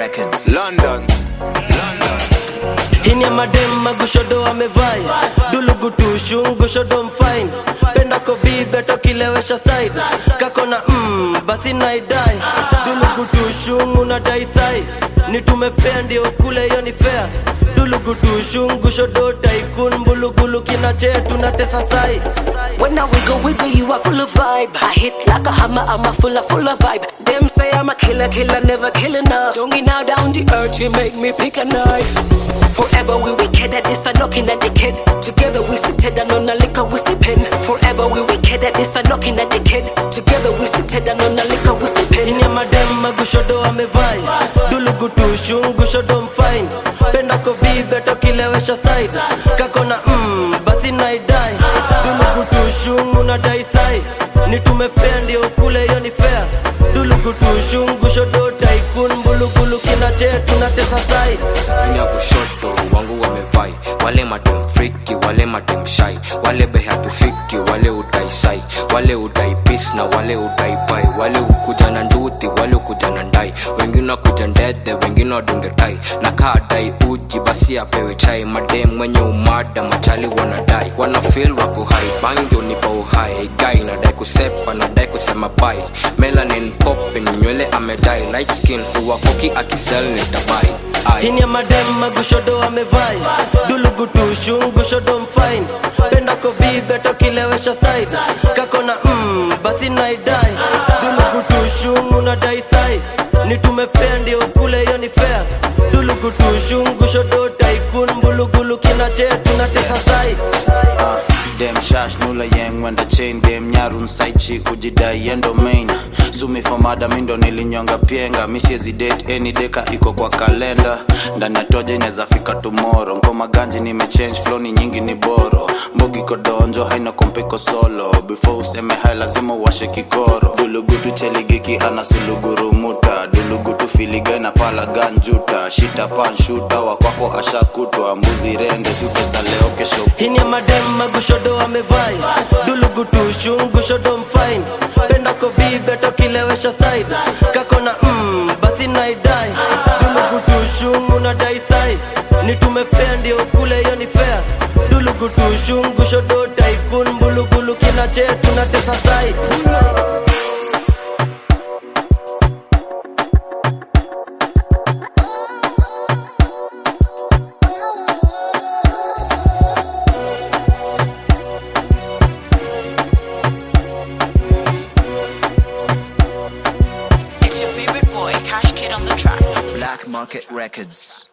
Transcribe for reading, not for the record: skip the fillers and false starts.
Records. London. Hini ya madem magushodo amevai Dulugutu shungu shodo mfine Penda kobi beto kilewesha side Kakona basi naidai Dulugutu shungu na daisai Nitume fair ndio kule yoni fair Dulugutu shungu shodo tycoon Bulugulu kinache tunatesa sai. When I wiggle, you are full of vibe. I hit like a hammer, I'm a full of vibe. Them say I'm a killer, never kill enough. Don't get now down the earth, you make me pick a knife. Forever we wicked at this, I'm knocking at the kid. Together we sit down on a liquor, we sippin'. Forever we wicked at this, I'm knocking at the kid. Together we sit down on a liquor, we sippin'. Hini ya madem magushodo amevai Dulugutu shungu shodo mfine Penda kobi beto kilewesha side Kakona basi naidai Dulugutu shungu na daisai Nitume fair ndio kule yoni fair Dulugutu shungu shodo tycoon Bulugulu kinache tunatesa sai. Mini ya kushoto wangu wamevai Wale madem freaky, wale madem shy Wale beha tufiki, wale udai sai Wale udai peace na wale udai pai Wale ukuja na nduthi, wale ukuja na ndai Wengine kuja ndede, wengine wadunge tai Na kaa dai uji, basi apewe chai Madem mwenye umada, machali wanadai Wana feel wako high, bangi unipa uhai Guy nadai kusepa, nadai kusema bye Melanin popping, nywele amedai Light skin, uwakoki akisel nitabai. Hini ya madem magushodo amevai Dulugutu shungu shodo mfine Penda kobi beto kilewesha side Kakona basi naidai Dulugutu shungu na daisai Nitume fair ndio kule yoni fair Dulugutu shungu shodo tycoon Bulugulu kinache tunatesa sai. Dem shash nula yang when the chain dem nyarun saichi kujidai endo main Sumi for mada mindo nilinyonga pienga Misiezi date any deka iko kwa kalenda Ndani ya toja ineza fika tomorrow Ngoma ganji nimechange flow ni nyingi ni boro Mbogi kodonjo haina kompeko solo Before useme hai lazima washe kikoro Dulugutu cheligiki ana suluguru muta Dulugutu filiga na pala ganjuta Shita pan shoota wakwako ashakutwa Mbuzi rende sutesa leo kesho. Hini ya madem magushodo amevai Dulugutu shungu shodo mfine Penda kobi beto kilewesha side Kakona basi naidai Dulugutu shungu na daisai Nitume fair ndio kule yoni fair Dulugutu shungu shodo tycoon Bulugulu kinache tunatesa sai. It's your favorite boy, Cash Kid on the track. Black Market Records.